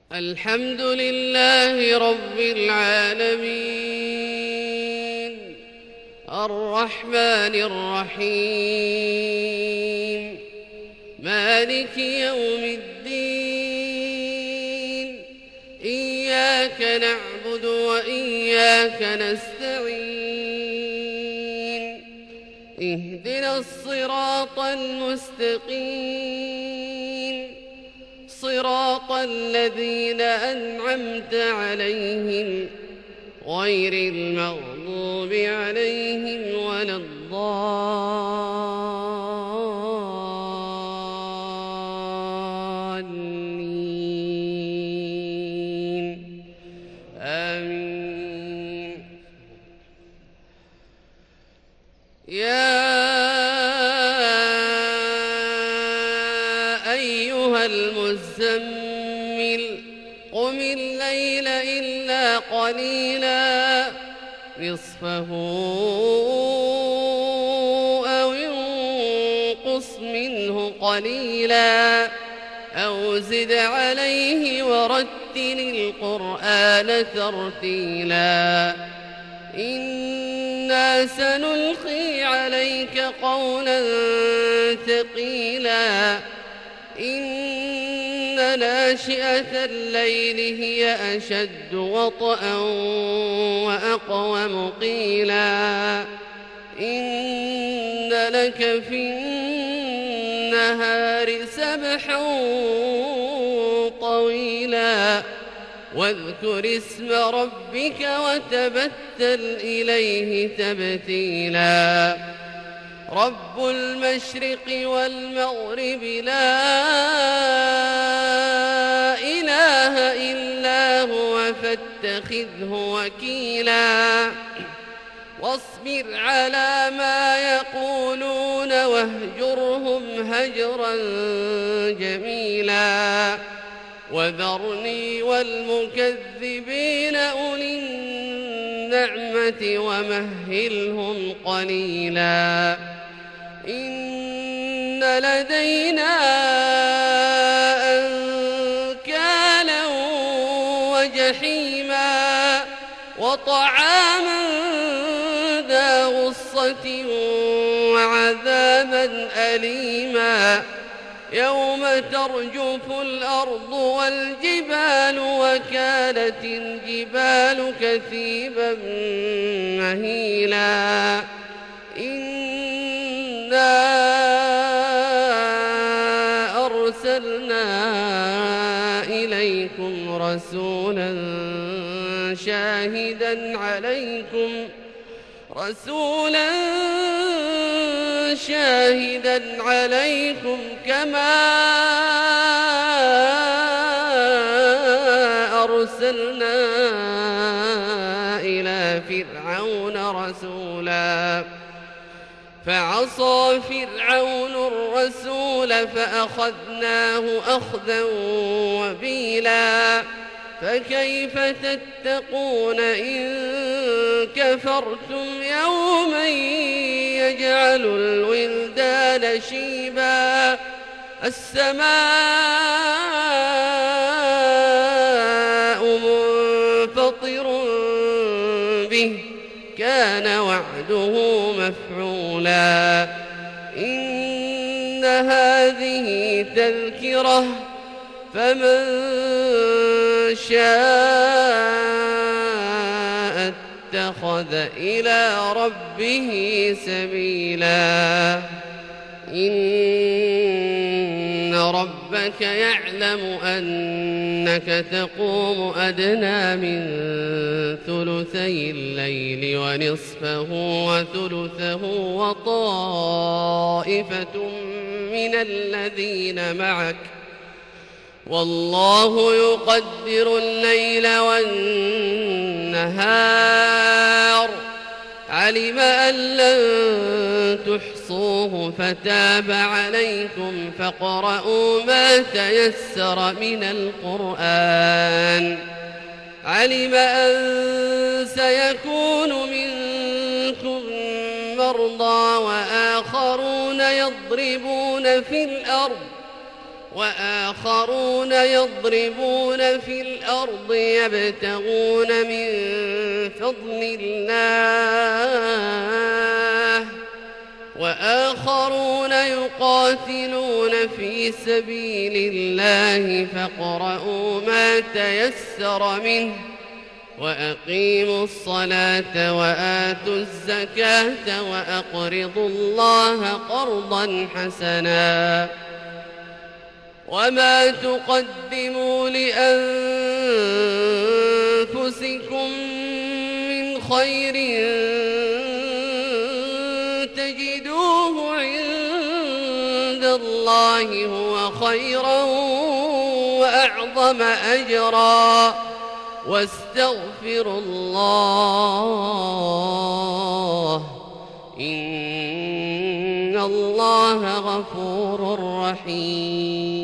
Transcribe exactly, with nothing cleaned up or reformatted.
الحمد لله رب العالمين الرحمن الرحيم مالك يوم الدين إياك نعبد وإياك نستعين اهدنا الصراط المستقيم صراط الذين أنعمت عليهم غير المغضوب عليهم ولا الضالين آمين. يا أيها المزمل قم الليل إلا قليلا نصفه أو انقص منه قليلا أو زد عليه ورتل القرآن ترتيلا إنا سنلقي عليك قولا ثقيلا إن ناشئة الليل هي أشد وطئا وأقوم قيلا إن لك في النهار سبحا طويلا واذكر اسم ربك وتبتل إليه تبتيلا رب المشرق والمغرب لا إله إلا هو فاتخذه وكيلا واصبر على ما يقولون واهجرهم هجرا جميلا وذرني والمكذبين أولي النعمة ومهلهم قليلا إن لدينا أنكالا وجحيما وطعاما ذا غصة وعذابا أليما يوم ترجف الأرض والجبال وكانت الجبال كثيبا مهيلا إنا أرسلنا إليكم رسولا شاهدا عليكم رسولا شاهدا عليكم كما أرسلنا إلى فرعون رسولا فعصى فرعون الرسول فأخذناه أخذا وبيلا فكيف تتقون إن كفرتم يوما يجعل الولدان شيبا السماء منفطر به كان وعده مفعولا إن هذه تذكرة فمن شاء اتخذ إلى ربه سبيلا إن ربك يعلم أنك تقوم أدنى من ثلثي الليل ونصفه وثلثه وطائفة من الذين معك والله يقدر الليل والنهار علم أن لن تحصوه فتاب عليكم فاقرؤوا ما تيسر من القرآن علم أن سيكون منكم مرضى وآخرون يضربون في الأرض وآخرون يضربون في الأرض يبتغون من فضل الله وآخرون يقاتلون في سبيل الله فاقرؤوا ما تيسر منه وأقيموا الصلاة وآتوا الزكاة وأقرضوا الله قرضا حسنا وما تقدموا لأنفسكم من خير تجدوه عند الله هو خيرا وأعظم أجرا واستغفروا الله إن الله غفور رحيم.